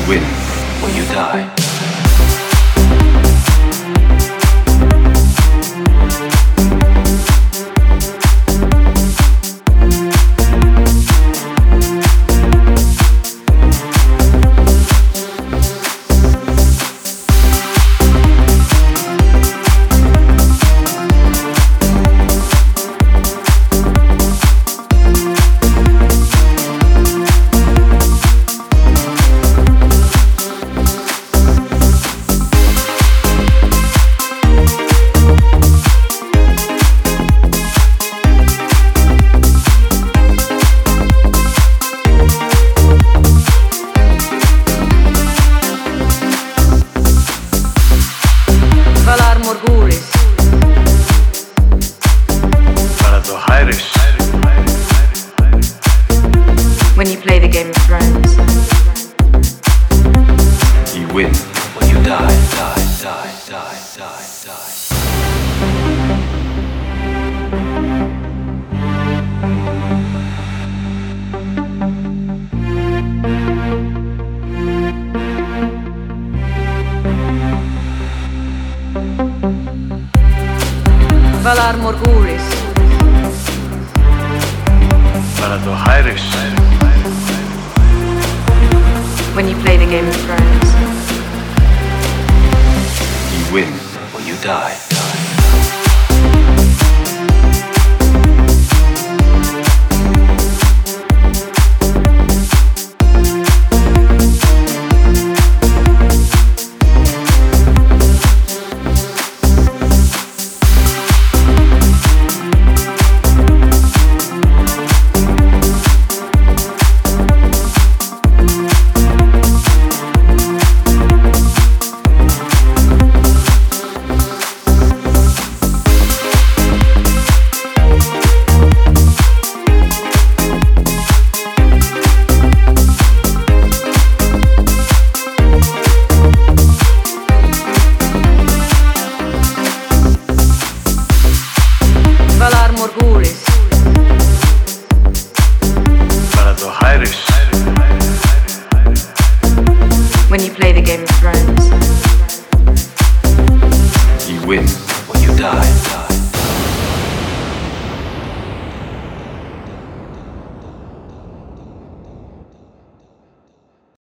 win or you die. When you play the Game of Thrones, you win or you die, die, die, die, die, die. Valar Morghulis. Valadohairis. When you play the Game of Thrones, you win or you die.